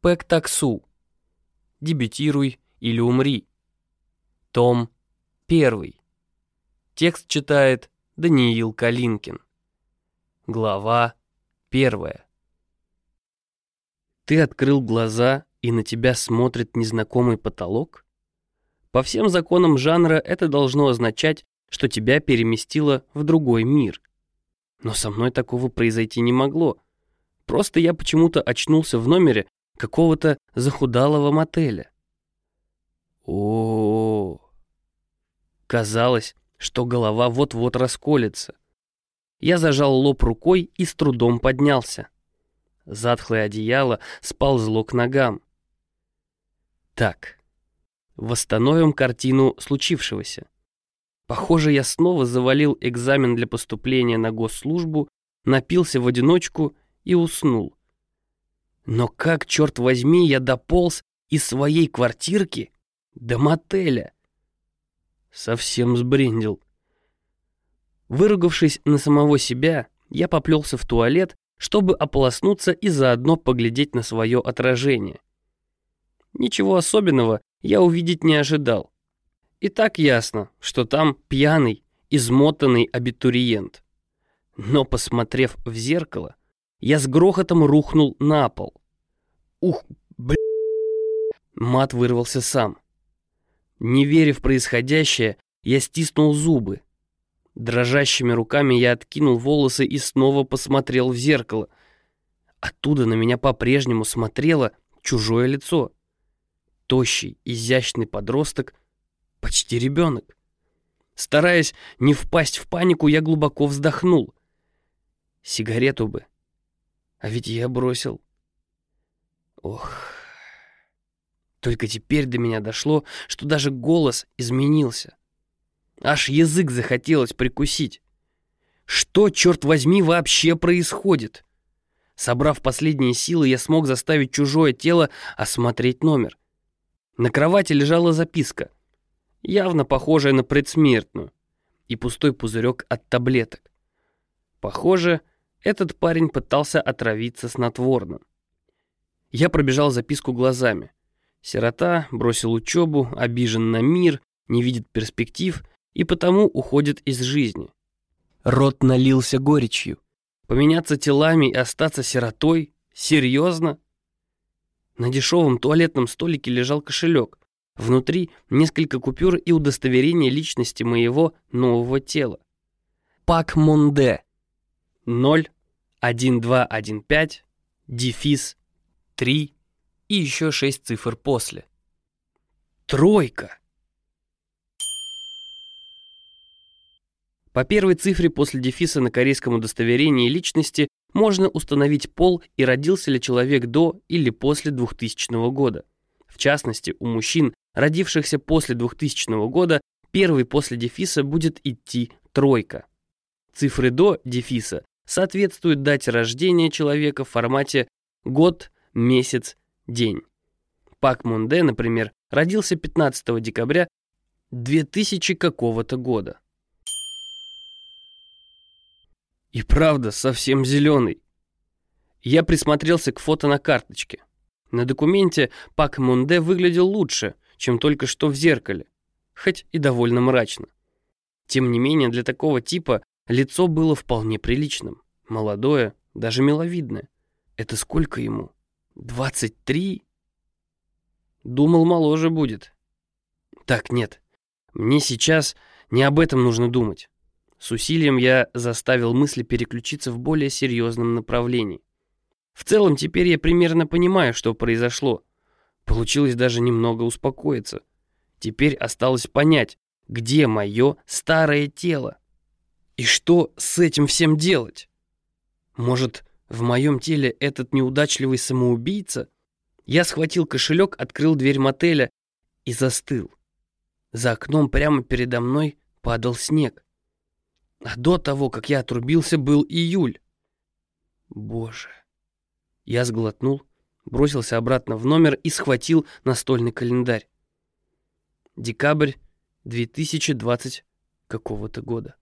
Пэк Таксу. Дебютируй или умри. Том 1. Текст читает Даниил Калинкин. Глава 1. Ты открыл глаза, и на тебя смотрит незнакомый потолок? По всем законам жанра это должно означать, что тебя переместило в другой мир. Но со мной такого произойти не могло. Просто я почему-то очнулся в номере какого-то захудалого мотеля. О, казалось, что голова вот-вот расколется. Я зажал лоб рукой и с трудом поднялся. Затхлое одеяло сползло к ногам. Так, восстановим картину случившегося. Похоже, я снова завалил экзамен для поступления на госслужбу, напился в одиночку и уснул. Но как, черт возьми, я дополз из своей квартирки до мотеля? Совсем сбрендил. Выругавшись на самого себя, я поплелся в туалет, чтобы ополоснуться и заодно поглядеть на свое отражение. Ничего особенного я увидеть не ожидал. И так ясно, что там пьяный, измотанный абитуриент. Но, посмотрев в зеркало, я с грохотом рухнул на пол. Ух, блин! Мат вырвался сам. Не веря в происходящее, я стиснул зубы. Дрожащими руками я откинул волосы и снова посмотрел в зеркало. Оттуда на меня по-прежнему смотрело чужое лицо. Тощий, изящный подросток, почти ребенок. Стараясь не впасть в панику, я глубоко вздохнул. Сигарету бы. А ведь я бросил. Ох. Только теперь до меня дошло, что даже голос изменился. Аж язык захотелось прикусить. Что, черт возьми, вообще происходит? Собрав последние силы, я смог заставить чужое тело осмотреть номер. На кровати лежала записка, явно похожая на предсмертную, и пустой пузырек от таблеток. Похоже, этот парень пытался отравиться снотворным. Я пробежал записку глазами. Сирота, бросил учебу, обижен на мир, не видит перспектив и потому уходит из жизни. Рот налился горечью. Поменяться телами и остаться сиротой? Серьезно? На дешевом туалетном столике лежал кошелек. Внутри несколько купюр и удостоверение личности моего нового тела. Пак Монде. 01215 дефис 3 и еще 6 цифр после. Тройка. По первой цифре после дефиса на корейском удостоверении личности можно установить пол и родился ли человек до или после 2000 года. В частности, у мужчин, родившихся после 2000 года, первый после дефиса будет идти тройка. Цифры до дефиса соответствуют дате рождения человека в формате год, месяц, день. Пак Монде, например, родился 15 декабря 2000 какого-то года. И правда, совсем зеленый. Я присмотрелся к фото на карточке. На документе Пак Монде выглядел лучше, чем только что в зеркале, хоть и довольно мрачно. Тем не менее, для такого типа лицо было вполне приличным. Молодое, даже миловидное. Это сколько ему? 23? Думал, моложе будет. Так, нет. Мне сейчас не об этом нужно думать. С усилием я заставил мысли переключиться в более серьезном направлении. В целом, теперь я примерно понимаю, что произошло. Получилось даже немного успокоиться. Теперь осталось понять, где мое старое тело. И что с этим всем делать? Может, в моем теле этот неудачливый самоубийца? Я схватил кошелек, открыл дверь мотеля и застыл. За окном прямо передо мной падал снег. А до того, как я отрубился, был июль. Боже. Я сглотнул, бросился обратно в номер и схватил настольный календарь. Декабрь 2020 какого-то года.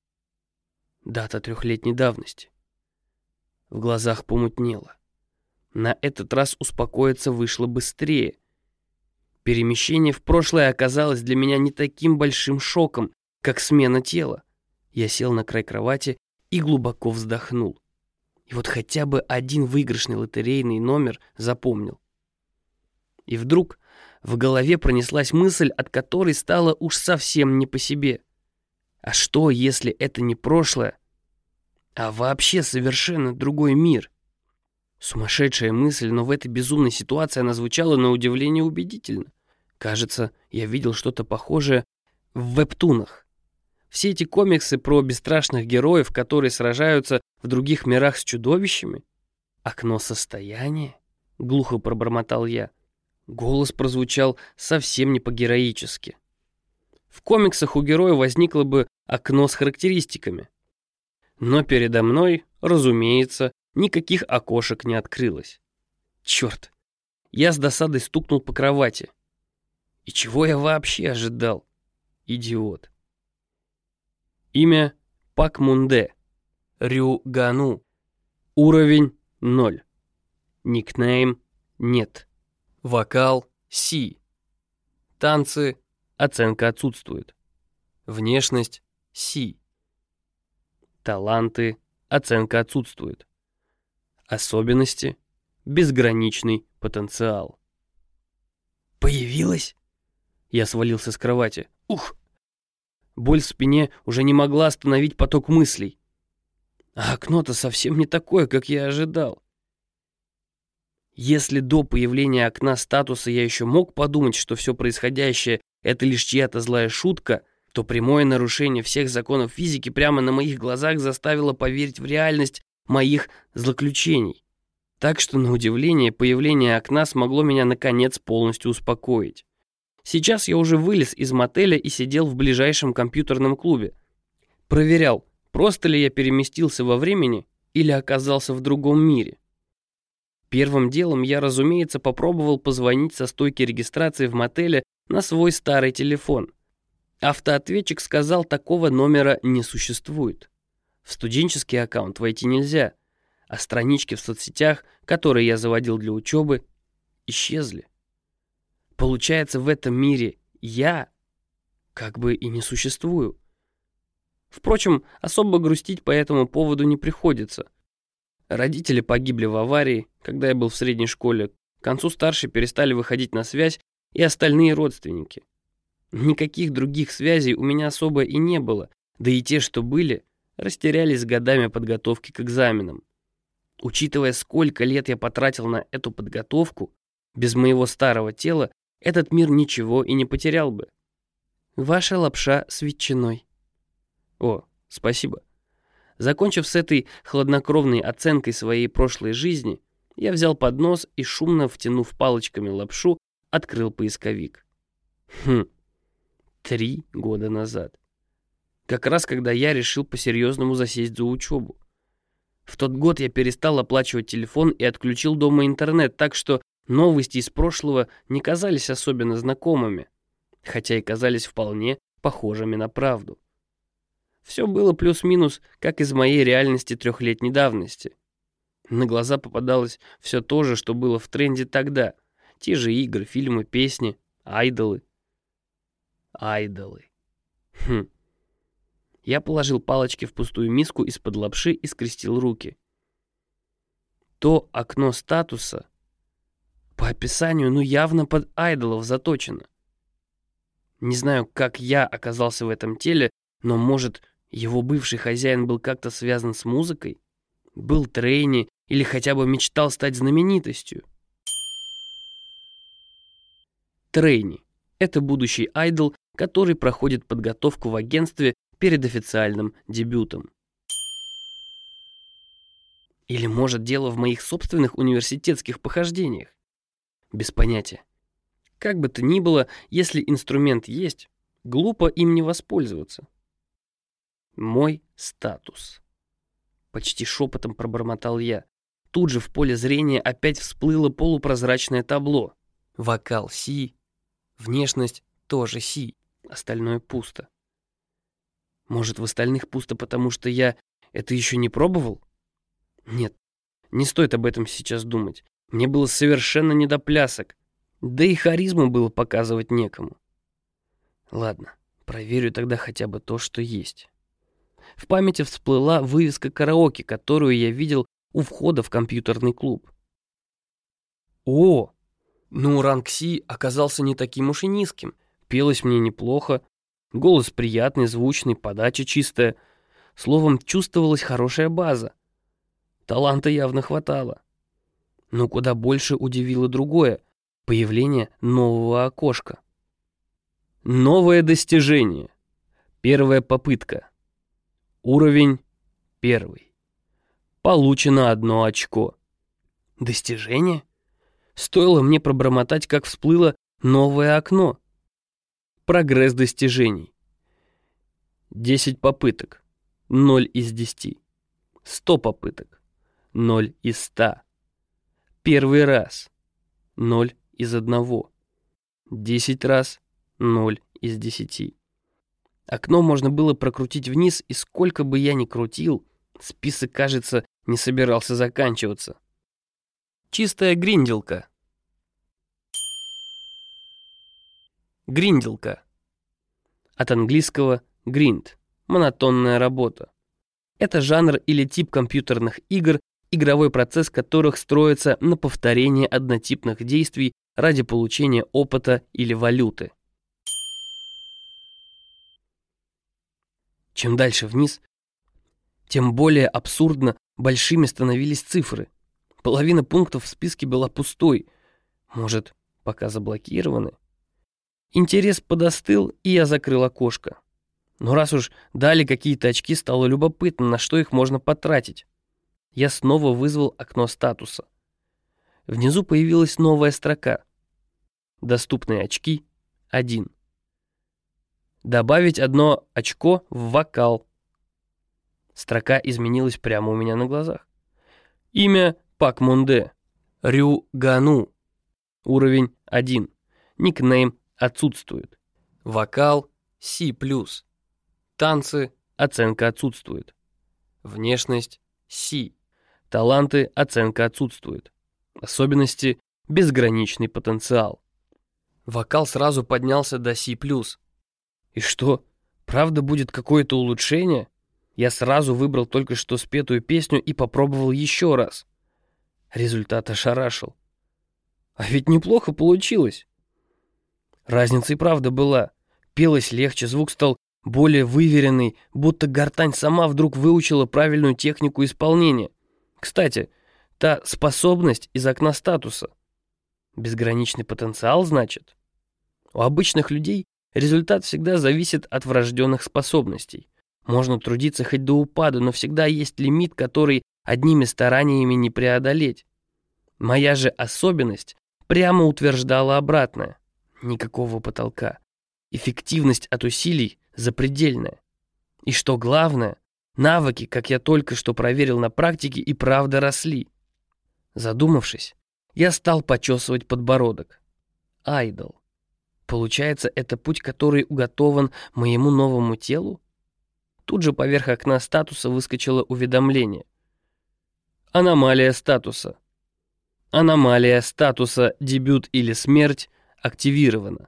Дата 3-летней давности. В глазах помутнело. На этот раз успокоиться вышло быстрее. Перемещение в прошлое оказалось для меня не таким большим шоком, как смена тела. Я сел на край кровати и глубоко вздохнул. И вот хотя бы один выигрышный лотерейный номер запомнил. И вдруг в голове пронеслась мысль, от которой стало уж совсем не по себе. А что, если это не прошлое, а вообще совершенно другой мир? Сумасшедшая мысль, но в этой безумной ситуации она звучала на удивление убедительно. Кажется, я видел что-то похожее в вебтунах. Все эти комиксы про бесстрашных героев, которые сражаются в других мирах с чудовищами. «Окно состояния?» — глухо пробормотал я. Голос прозвучал совсем не по-героически. В комиксах у героя возникло бы окно с характеристиками. Но передо мной, разумеется, никаких окошек не открылось. Черт! Я с досадой стукнул по кровати. И чего я вообще ожидал? Идиот. Имя Пак Мунде. Рю Гану. Уровень 0. Никнейм нет. Вокал Си. Танцы оценка отсутствует. Внешность Си. Таланты оценка отсутствует. Особенности безграничный потенциал. Появилась? Я свалился с кровати. Ух! Боль в спине уже не могла остановить поток мыслей. А окно-то совсем не такое, как я ожидал. Если до появления окна статуса я еще мог подумать, что все происходящее — это лишь чья-то злая шутка, то прямое нарушение всех законов физики прямо на моих глазах заставило поверить в реальность моих злоключений. Так что, на удивление, появление окна смогло меня наконец полностью успокоить. Сейчас я уже вылез из мотеля и сидел в ближайшем компьютерном клубе. Проверял, просто ли я переместился во времени или оказался в другом мире. Первым делом я, разумеется, попробовал позвонить со стойки регистрации в мотеле на свой старый телефон. Автоответчик сказал, такого номера не существует. В студенческий аккаунт войти нельзя, а странички в соцсетях, которые я заводил для учебы, исчезли. Получается, в этом мире я как бы и не существую. Впрочем, особо грустить по этому поводу не приходится. Родители погибли в аварии, когда я был в средней школе. К концу старшей перестали выходить на связь и остальные родственники. Никаких других связей у меня особо и не было, да и те, что были, растерялись с годами подготовки к экзаменам. Учитывая, сколько лет я потратил на эту подготовку, без моего старого тела этот мир ничего и не потерял бы. Ваша лапша с ветчиной. О, спасибо. Закончив с этой хладнокровной оценкой своей прошлой жизни, я взял поднос и, шумно втянув палочками лапшу, открыл поисковик. 3 года назад. Как раз когда я решил по-серьезному засесть за учебу. В тот год я перестал оплачивать телефон и отключил дома интернет, так что новости из прошлого не казались особенно знакомыми, хотя и казались вполне похожими на правду. Все было плюс-минус, как из моей реальности 3-летней давности. На глаза попадалось все то же, что было в тренде тогда. Те же игры, фильмы, песни, айдолы. Айдолы. Я положил палочки в пустую миску из-под лапши и скрестил руки. То окно статуса по описанию, явно под айдолов заточено. Не знаю, как я оказался в этом теле, но, может, его бывший хозяин был как-то связан с музыкой? Был трейни или хотя бы мечтал стать знаменитостью? Трейни — это будущий айдол, который проходит подготовку в агентстве перед официальным дебютом. Или, может, дело в моих собственных университетских похождениях? Без понятия. Как бы то ни было, если инструмент есть, глупо им не воспользоваться. Мой статус. Почти шепотом пробормотал я. Тут же в поле зрения опять всплыло полупрозрачное табло. Вокал Си, внешность тоже Си, остальное пусто. Может, в остальных пусто, потому что я это еще не пробовал? Нет, не стоит об этом сейчас думать. Мне было совершенно не до плясок. Да и харизму было показывать некому. Ладно, проверю тогда хотя бы то, что есть. В памяти всплыла вывеска караоке, которую я видел у входа в компьютерный клуб. О! Ну, ранг Си оказался не таким уж и низким. Пелось мне неплохо. Голос приятный, звучный, подача чистая. Словом, чувствовалась хорошая база. Таланта явно хватало. Но куда больше удивило другое — появление нового окошка. Новое достижение. Первая попытка. Уровень 1. Получено 1 очко. Достижение? Стоило мне пробормотать, как всплыло новое окно. Прогресс достижений. 10 попыток. 0 из 10. 100 попыток. 0 из 100. Первый раз. 0 из 1. 10 раз. 0 из 10. Окно можно было прокрутить вниз, и сколько бы я ни крутил, список, кажется, не собирался заканчиваться. Чистая гринделка. Гринделка. От английского grind — монотонная работа. Это жанр или тип компьютерных игр, игровой процесс которых строится на повторении однотипных действий ради получения опыта или валюты. Чем дальше вниз, тем более абсурдно большими становились цифры. Половина пунктов в списке была пустой. Может, пока заблокированы? Интерес подостыл, и я закрыл окошко. Но раз уж дали какие-то очки, стало любопытно, на что их можно потратить. Я снова вызвал окно статуса. Внизу появилась новая строка. Доступные очки — 1. Добавить 1 очко в вокал. Строка изменилась прямо у меня на глазах. Имя Пак Мунде. Рю Гану. Уровень 1. Никнейм отсутствует. Вокал C+. Танцы оценка отсутствует. Внешность C. Таланты оценка отсутствует. Особенности безграничный потенциал. Вокал сразу поднялся до C+. И что, правда будет какое-то улучшение? Я сразу выбрал только что спетую песню и попробовал еще раз. Результат ошарашил. А ведь неплохо получилось. Разница и правда была. Пелось легче, звук стал более выверенный, будто гортань сама вдруг выучила правильную технику исполнения. Кстати, та способность из окна статуса. Безграничный потенциал, значит? У обычных людей результат всегда зависит от врожденных способностей. Можно трудиться хоть до упаду, но всегда есть лимит, который одними стараниями не преодолеть. Моя же особенность прямо утверждала обратное. Никакого потолка. Эффективность от усилий запредельная. И что главное, навыки, как я только что проверил на практике, и правда росли. Задумавшись, я стал почесывать подбородок. Айдол. Получается, это путь, который уготован моему новому телу? Тут же поверх окна статуса выскочило уведомление. Аномалия статуса. Аномалия статуса «Дебют или смерть» активирована.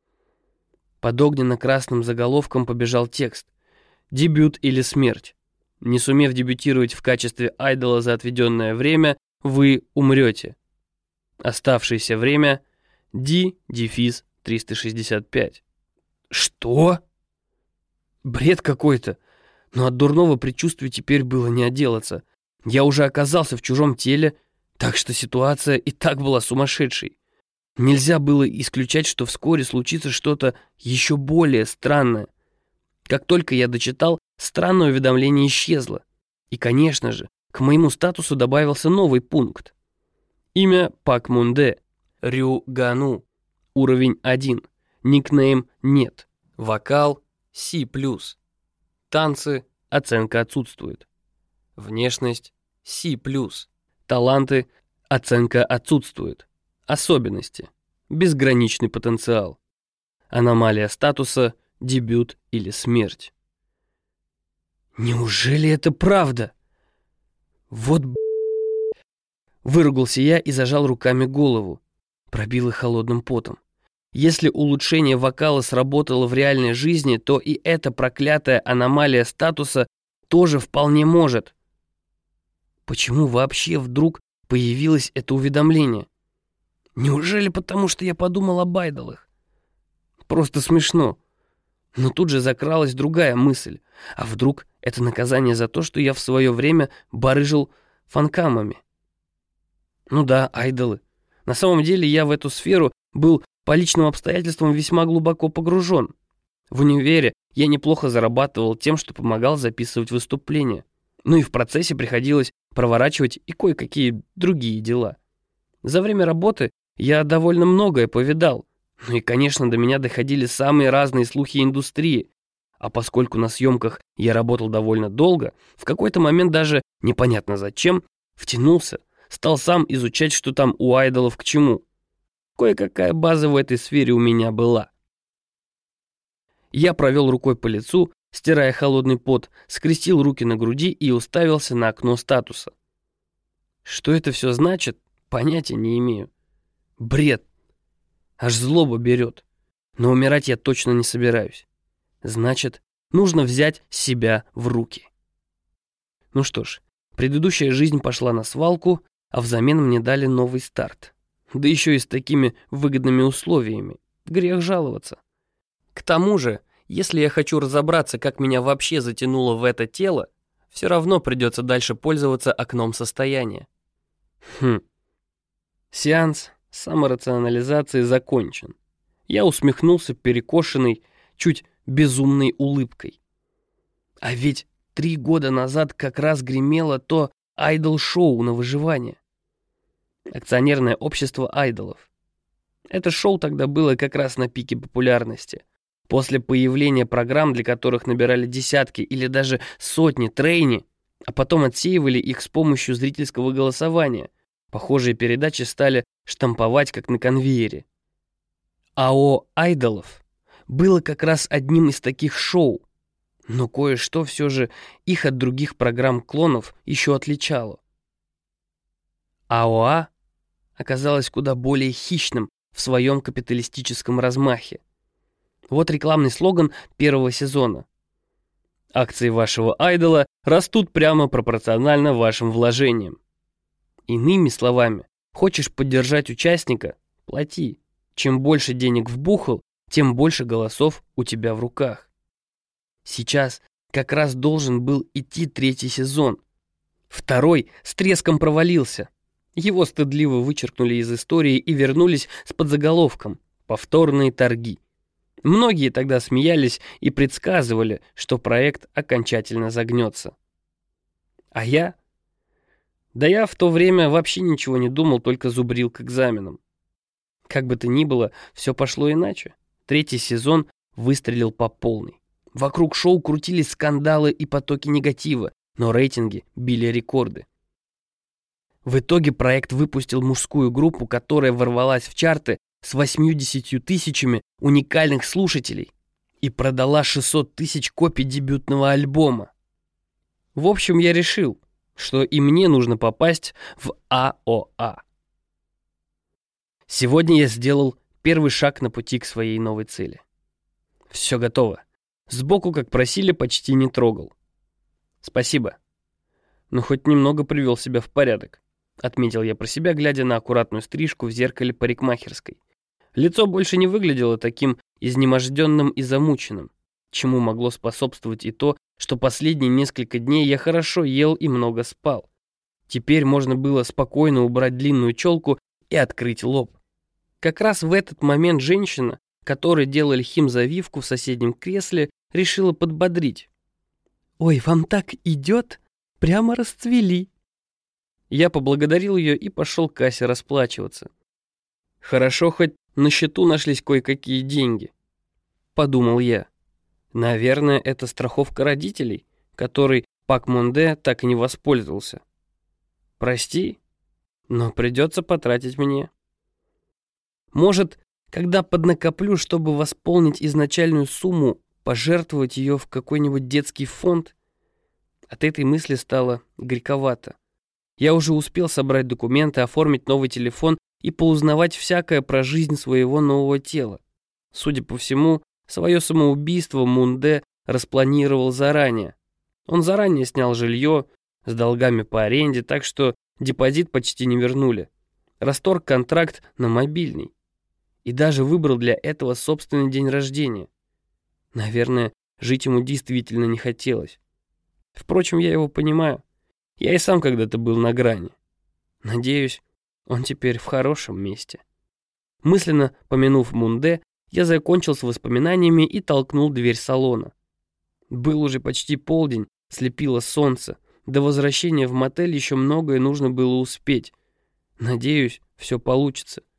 Под огненно-красным заголовком побежал текст. «Дебют или смерть. Не сумев дебютировать в качестве айдола за отведенное время, вы умрете. Оставшееся время D-365». Что? Бред какой-то. Но от дурного предчувствия теперь было не отделаться. Я уже оказался в чужом теле, так что ситуация и так была сумасшедшей. Нельзя было исключать, что вскоре случится что-то еще более странное. Как только я дочитал, странное уведомление исчезло. И, конечно же, к моему статусу добавился новый пункт. Имя Пак Мунде. Рю Гану. Уровень 1. Никнейм нет. Вокал C+. Танцы оценка отсутствует. Внешность C+. Таланты оценка отсутствует. Особенности. Безграничный потенциал. Аномалия статуса «Дебют или смерть». Неужели это правда? Вот Выругался я и зажал руками голову. Пробило холодным потом. Если улучшение вокала сработало в реальной жизни, то и эта проклятая аномалия статуса тоже вполне может. Почему вообще вдруг появилось это уведомление? Неужели потому, что я подумал об айдолах? Просто смешно. Но тут же закралась другая мысль. А вдруг это наказание за то, что я в свое время барыжил фанкамами? Ну да, айдолы. На самом деле я в эту сферу был по личным обстоятельствам весьма глубоко погружен. В универе я неплохо зарабатывал тем, что помогал записывать выступления. Ну и в процессе приходилось проворачивать и кое-какие другие дела. За время работы я довольно многое повидал. Ну и, конечно, до меня доходили самые разные слухи индустрии. А поскольку на съемках я работал довольно долго, в какой-то момент даже, непонятно зачем, втянулся, стал сам изучать, что там у айдолов к чему. Кое-какая база в этой сфере у меня была. Я провел рукой по лицу, стирая холодный пот, скрестил руки на груди и уставился на окно статуса. Что это все значит, понятия не имею. Бред. Аж злоба берет. Но умирать я точно не собираюсь. Значит, нужно взять себя в руки. Ну что ж, предыдущая жизнь пошла на свалку, а взамен мне дали новый старт. Да еще и с такими выгодными условиями. Грех жаловаться. К тому же, если я хочу разобраться, как меня вообще затянуло в это тело, все равно придется дальше пользоваться окном состояния. Сеанс саморационализации закончен. Я усмехнулся перекошенной, чуть безумной улыбкой. А ведь 3 года назад как раз гремело то айдол-шоу на выживание. Акционерное общество айдолов. Это шоу тогда было как раз на пике популярности. После появления программ, для которых набирали десятки или даже сотни трейни, а потом отсеивали их с помощью зрительского голосования, похожие передачи стали штамповать как на конвейере. АО «Айдолов» было как раз одним из таких шоу, но кое-что все же их от других программ-клонов еще отличало. АОА оказалось куда более хищным в своем капиталистическом размахе. Вот рекламный слоган первого сезона. Акции вашего айдола растут прямо пропорционально вашим вложениям. Иными словами, хочешь поддержать участника – плати. Чем больше денег вбухал, тем больше голосов у тебя в руках. Сейчас как раз должен был идти 3-й сезон. 2-й с треском провалился. Его стыдливо вычеркнули из истории и вернулись с подзаголовком «Повторные торги». Многие тогда смеялись и предсказывали, что проект окончательно загнется. А я? Да я в то время вообще ничего не думал, только зубрил к экзаменам. Как бы то ни было, все пошло иначе. 3-й сезон выстрелил по полной. Вокруг шоу крутились скандалы и потоки негатива, но рейтинги били рекорды. В итоге проект выпустил мужскую группу, которая ворвалась в чарты с 80 тысячами уникальных слушателей и продала 600 тысяч копий дебютного альбома. В общем, я решил, что и мне нужно попасть в АОА. Сегодня я сделал первый шаг на пути к своей новой цели. Все готово. Сбоку, как просили, почти не трогал. Спасибо. Но хоть немного привел себя в порядок. Отметил я про себя, глядя на аккуратную стрижку в зеркале парикмахерской. Лицо больше не выглядело таким изнеможденным и замученным, чему могло способствовать и то, что последние несколько дней я хорошо ел и много спал. Теперь можно было спокойно убрать длинную челку и открыть лоб. Как раз в этот момент женщина, которой делали химзавивку в соседнем кресле, решила подбодрить. «Ой, вам так идет? Прямо расцвели!» Я поблагодарил ее и пошел к кассе расплачиваться. Хорошо, хоть на счету нашлись кое-какие деньги, подумал я. Наверное, это страховка родителей, которой Пак Монде так и не воспользовался. Прости, но придется потратить мне. Может, когда поднакоплю, чтобы восполнить изначальную сумму, пожертвовать ее в какой-нибудь детский фонд? От этой мысли стало горьковато. Я уже успел собрать документы, оформить новый телефон и поузнавать всякое про жизнь своего нового тела. Судя по всему, свое самоубийство Мунде распланировал заранее. Он заранее снял жилье с долгами по аренде, так что депозит почти не вернули. Расторг контракт на мобильный. И даже выбрал для этого собственный день рождения. Наверное, жить ему действительно не хотелось. Впрочем, я его понимаю. Я и сам когда-то был на грани. Надеюсь, он теперь в хорошем месте. Мысленно помянув Мунде, я закончил с воспоминаниями и толкнул дверь салона. Был уже почти полдень, слепило солнце. До возвращения в мотель еще многое нужно было успеть. Надеюсь, все получится.